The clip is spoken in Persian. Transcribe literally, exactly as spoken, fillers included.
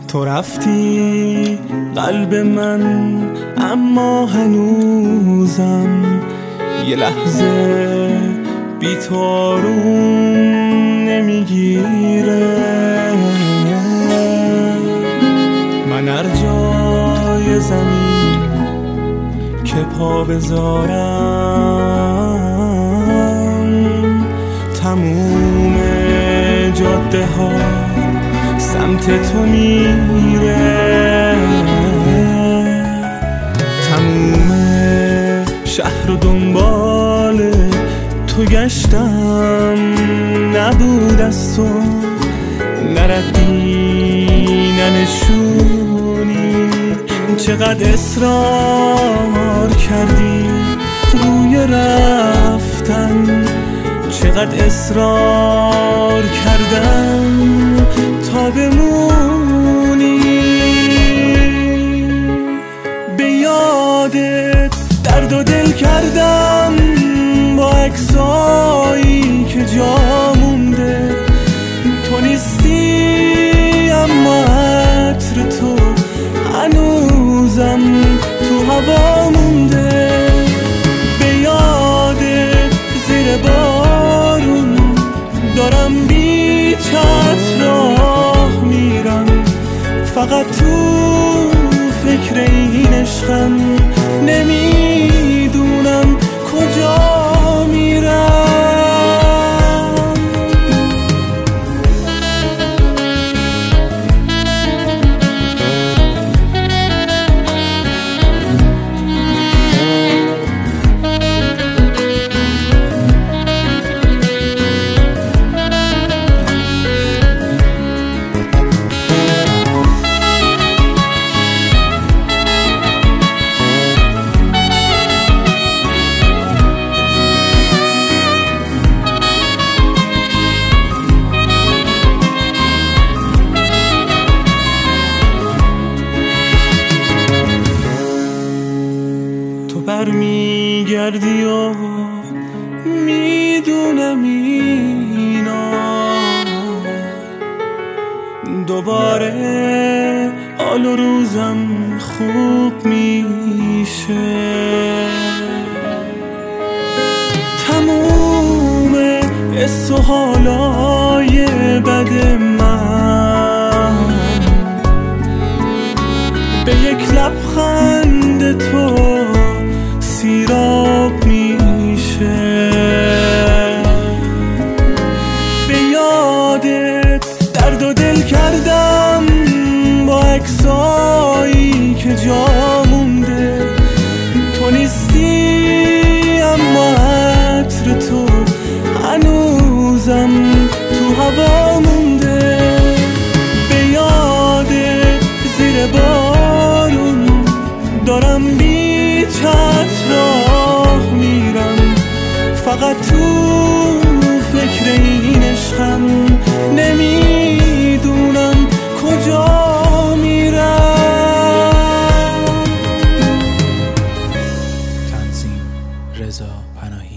تو رفتی قلب من، اما هنوزم یه لحظه بی تو آروم نمیگیره. من هر جای زمین که پا بذارم، تموم جاده ها سمت تو میره. تموم شهر و دنبال تو گشتم، نبود از تو نردی ننشونی. چقدر اصرار کردی روی رفتن، چقدر اصرار کردم تا بمونی. به یادت درد و دل کردم با عکسایی که جا مونده. تو نیستی اما عطر تو هنوزم تو هوا مونده. به یادت زیر بارون دارم بی چتر راه میرم، فقط تو فکر این عشقم، نمیدونم کجا میرم. برمیگردی و میدونم اینا دوباره حال و روزم خوب میشه. تموم حس و حالای بد من به یک لبخند تو سیراب میشه. به یادت درد و دل کردم با عکسایی که جا مونده. تو نیستی اما عطر تو هنوزم تو هوا مونده. به یادت زیر بارون دارم بی چتر راه میرم، فقط تو فکر این عشقم، نمیدونم کجا میرم. تنظیم رضا پناهی.